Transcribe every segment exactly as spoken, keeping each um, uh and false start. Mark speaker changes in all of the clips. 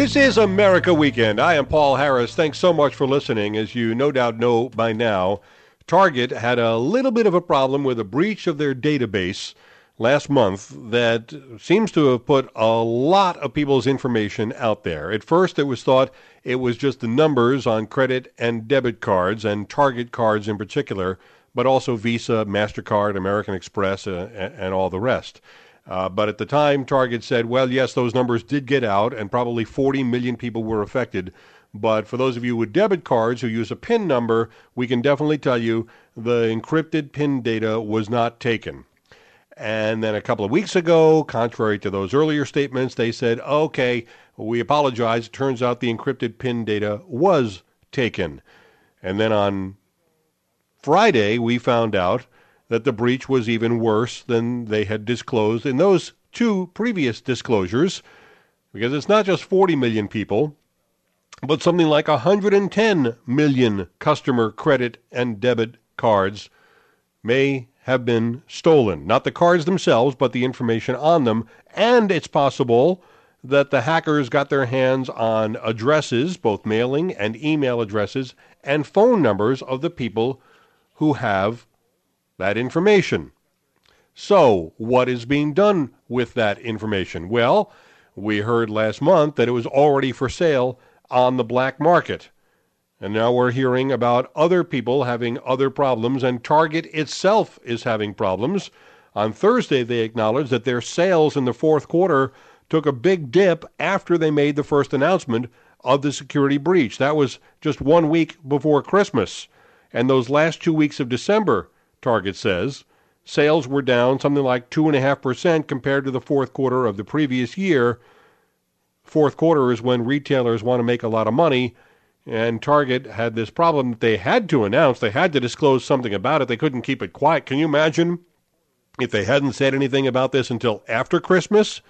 Speaker 1: This is America Weekend. I am Paul Harris. Thanks so much for listening. As you no doubt know by now, Target had a little bit of a problem with a breach of their database last month that seems to have put a lot of people's information out there. At first, it was thought it was just the numbers on credit and debit cards, and Target cards in particular, but also Visa, MasterCard, American Express, uh, and all the rest. Uh, but at the time, Target said, well, yes, those numbers did get out, and probably forty million people were affected. But for those of you with debit cards who use a PIN number, we can definitely tell you the encrypted PIN data was not taken. And then a couple of weeks ago, contrary to those earlier statements, they said, okay, we apologize. It turns out the encrypted PIN data was taken. And then on Friday, we found out that the breach was even worse than they had disclosed in those two previous disclosures, because it's not just forty million people, but something like one hundred ten million customer credit and debit cards may have been stolen. Not the cards themselves, but the information on them. And it's possible that the hackers got their hands on addresses, both mailing and email addresses, and phone numbers of the people who have that information. So, what is being done with that information? Well, we heard last month that it was already for sale on the black market. And now we're hearing about other people having other problems, and Target itself is having problems. On Thursday, they acknowledged that their sales in the fourth quarter took a big dip after they made the first announcement of the security breach. That was just one week before Christmas. And those last two weeks of December, Target says, sales were down something like two point five percent compared to the fourth quarter of the previous year. Fourth quarter is when retailers want to make a lot of money, and Target had this problem that they had to announce. They had to disclose something about it. They couldn't keep it quiet. Can you imagine if they hadn't said anything about this until after Christmas?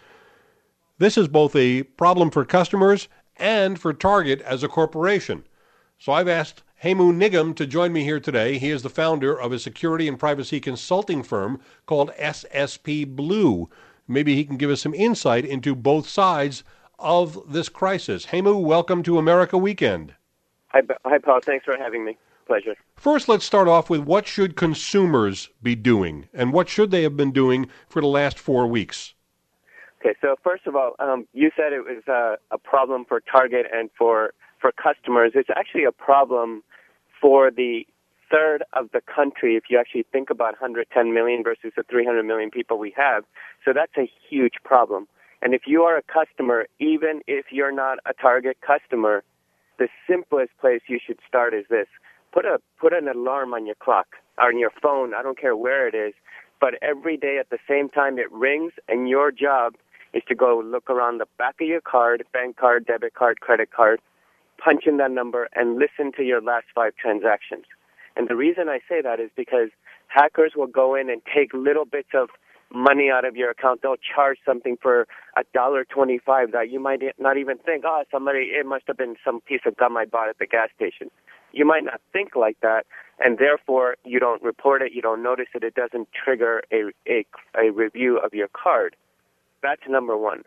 Speaker 1: This is both a problem for customers and for Target as a corporation. So I've asked Hemu Nigam to join me here today. He is the founder of a security and privacy consulting firm called S S P Blue. Maybe he can give us some insight into both sides of this crisis. Hemu, welcome to America Weekend.
Speaker 2: Hi, hi, Paul. Thanks for having me. Pleasure.
Speaker 1: First, let's start off with what should consumers be doing, and what should they have been doing for the last four weeks?
Speaker 2: Okay, so first of all, um, you said it was uh, a problem for Target and for, for customers. It's actually a problem for the third of the country, if you actually think about one hundred ten million versus the three hundred million people we have. So that's a huge problem. And if you are a customer, even if you're not a Target customer, the simplest place you should start is this. Put a put an alarm on your clock, or on your phone, I don't care where it is, but every day at the same time it rings, and your job is to go look around the back of your card, bank card, debit card, credit card, punch in that number, and listen to your last five transactions. And the reason I say that is because hackers will go in and take little bits of money out of your account. They'll charge something for a dollar twenty-five that you might not even think, oh, somebody, it must have been some piece of gum I bought at the gas station. You might not think like that, and therefore you don't report it, you don't notice it, it doesn't trigger a, a, a review of your card. That's number one.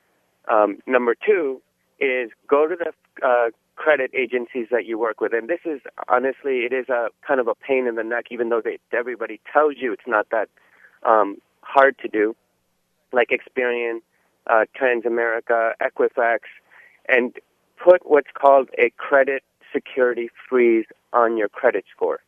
Speaker 2: Um, number two is go to the uh, credit agencies that you work with. And this is, honestly, it is a kind of a pain in the neck, even though they, everybody tells you it's not that um, hard to do, like Experian, uh, Transamerica, Equifax, and put what's called a credit security freeze on your credit score.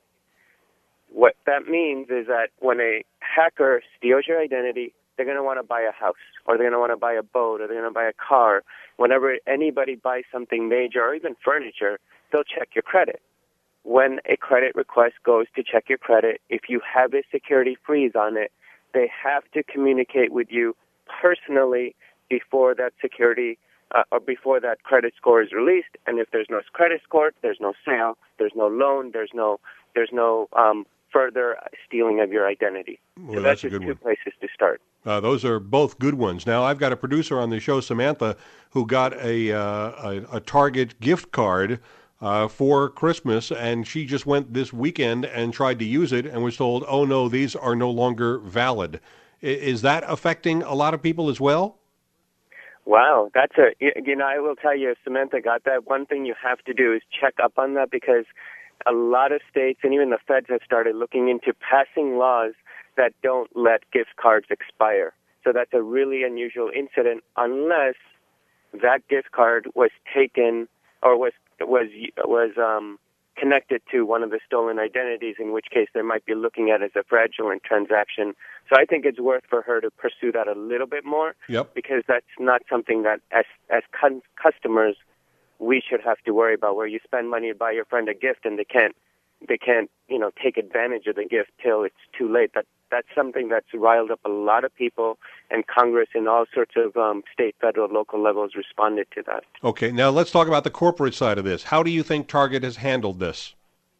Speaker 2: What that means is that when a hacker steals your identity, they're going to want to buy a house, or they're going to want to buy a boat, or they're going to buy a car. Whenever anybody buys something major, or even furniture, they'll check your credit. When a credit request goes to check your credit, if you have a security freeze on it, they have to communicate with you personally before that security uh, or before that credit score is released. And if there's no credit score, there's no sale, there's no loan, there's no there's no um, further stealing of your identity.
Speaker 1: Well,
Speaker 2: so
Speaker 1: that's
Speaker 2: that's
Speaker 1: a
Speaker 2: just
Speaker 1: good
Speaker 2: two
Speaker 1: one.
Speaker 2: places to start.
Speaker 1: Uh, those are both good ones. Now, I've got a producer on the show, Samantha, who got a uh, a, a Target gift card uh, for Christmas, and she just went this weekend and tried to use it and was told, oh, no, these are no longer valid. I- is that affecting a lot of people as well?
Speaker 2: Wow, that's a, you know, I will tell you, if Samantha got that, one thing you have to do is check up on that, because a lot of states and even the feds have started looking into passing laws that don't let gift cards expire. So that's a really unusual incident, unless that gift card was taken or was was was um, connected to one of the stolen identities, in which case they might be looking at it as a fraudulent transaction. So I think it's worth for her to pursue that a little bit more,
Speaker 1: yep.
Speaker 2: because that's not something that as as cu- customers we should have to worry about, where you spend money to buy your friend a gift and they can't they can't you know take advantage of the gift till it's too late. That that's something that's riled up a lot of people, and Congress and all sorts of um, state, federal, local levels responded to that.
Speaker 1: Okay, now let's talk about the corporate side of this. How do you think Target has handled this?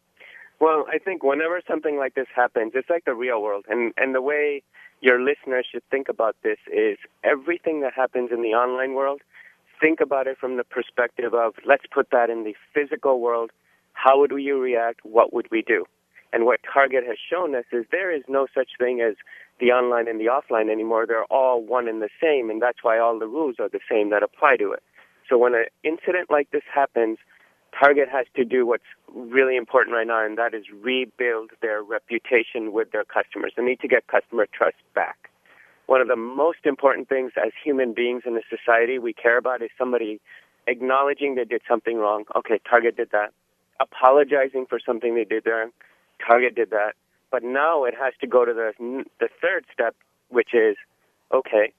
Speaker 2: Well, I think whenever something like this happens, it's like the real world. And, and the way your listeners should think about this is everything that happens in the online world, think about it from the perspective of, let's put that in the physical world. How would we react? What would we do? And what Target has shown us is there is no such thing as the online and the offline anymore. They're all one and the same, and that's why all the rules are the same that apply to it. So when an incident like this happens, Target has to do what's really important right now, and that is rebuild their reputation with their customers. They need to get customer trust back. One of the most important things as human beings in a society we care about is somebody acknowledging they did something wrong. Okay, Target did that. Apologizing for something they did there. Target did that. But now it has to go to the the third step, which is, okay,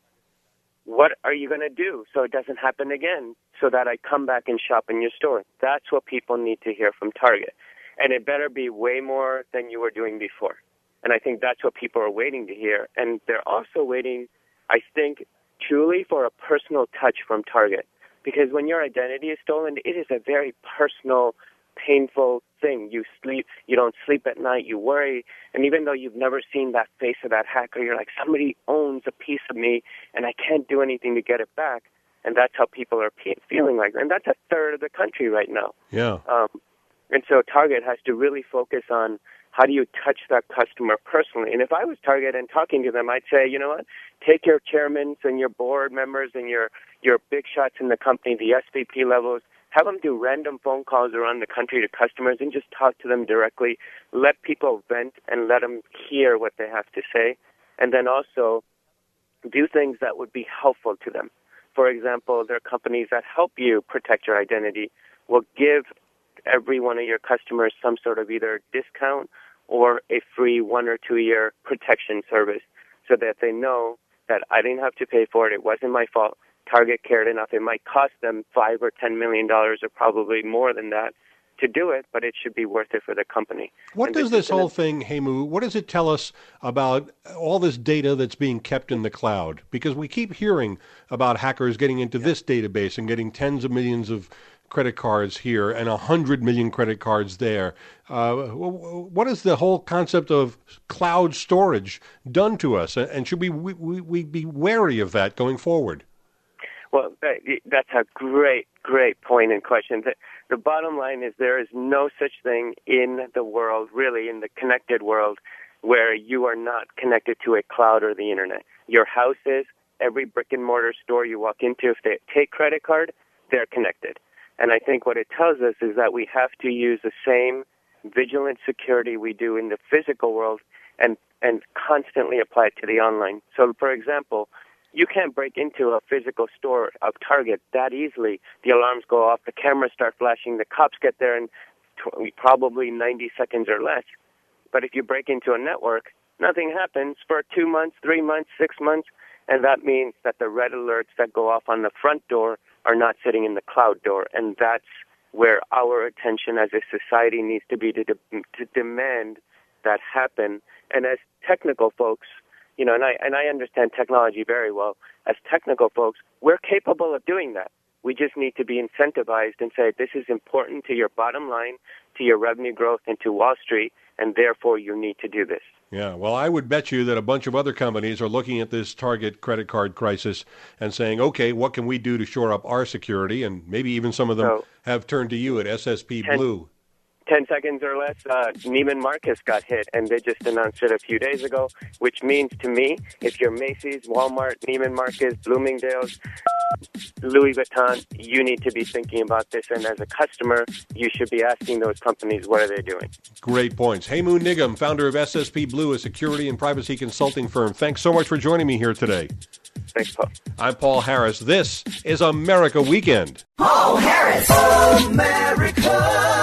Speaker 2: what are you going to do so it doesn't happen again, so that I come back and shop in your store? That's what people need to hear from Target. And it better be way more than you were doing before. And I think that's what people are waiting to hear. And they're also waiting, I think, truly for a personal touch from Target. Because when your identity is stolen, it is a very personal, painful thing. You sleep, you don't sleep at night, you worry, and even though you've never seen that face of that hacker, you're like, somebody owns a piece of me, and I can't do anything to get it back. And that's how people are pe- feeling like, and that's a third of the country right now.
Speaker 1: Yeah.
Speaker 2: Um, and so Target has to really focus on how do you touch that customer personally. And if I was Target and talking to them, I'd say, you know what, take your chairmen and your board members and your, your big shots in the company, the S V P levels, have them do random phone calls around the country to customers and just talk to them directly. Let people vent and let them hear what they have to say. And then also do things that would be helpful to them. For example, there are companies that help you protect your identity, will give every one of your customers some sort of either discount or a free one or two year protection service, so that they know that I didn't have to pay for it. It wasn't my fault. Target cared enough. It might cost them five or ten million dollars, or probably more than that, to do it, but it should be worth it for the company.
Speaker 1: What
Speaker 2: and
Speaker 1: does
Speaker 2: this
Speaker 1: this whole thing, Hemu, what does it tell us about all this data that's being kept in the cloud? Because we keep hearing about hackers getting into yeah. this database and getting tens of millions of credit cards here and a hundred million credit cards there. Uh, what is the whole concept of cloud storage done to us? And should we, we, we be wary of that going forward?
Speaker 2: Well, that's a great, great point and question. The, the bottom line is there is no such thing in the world, really in the connected world, where you are not connected to a cloud or the internet. Your house is, every brick and mortar store you walk into, if they take credit card, they're connected. And I think what it tells us is that we have to use the same vigilant security we do in the physical world and, and constantly apply it to the online. So, for example, you can't break into a physical store of Target that easily. The alarms go off, the cameras start flashing, the cops get there in t- probably ninety seconds or less. But if you break into a network, nothing happens for two months, three months, six months, and that means that the red alerts that go off on the front door are not sitting in the cloud door, and that's where our attention as a society needs to be to, de- to demand that happen. And as technical folks, you know, and I and I understand technology very well. As technical folks, we're capable of doing that. We just need to be incentivized and say, this is important to your bottom line, to your revenue growth, and to Wall Street, and therefore you need to do this.
Speaker 1: Yeah, well, I would bet you that a bunch of other companies are looking at this Target credit card crisis and saying, okay, what can we do to shore up our security? And maybe even some of them
Speaker 2: so,
Speaker 1: have turned to you at S S P
Speaker 2: ten,
Speaker 1: Blue.
Speaker 2: ten seconds or less, uh, Neiman Marcus got hit, and they just announced it a few days ago, which means to me, if you're Macy's, Walmart, Neiman Marcus, Bloomingdale's, Louis Vuitton, you need to be thinking about this, and as a customer, you should be asking those companies, what are they doing?
Speaker 1: Great points. Hemu Nigam, founder of S S P Blue, a security and privacy consulting firm. Thanks so much for joining me here today.
Speaker 2: Thanks, Paul.
Speaker 1: I'm Paul Harris. This is America Weekend.
Speaker 3: Paul Harris. America.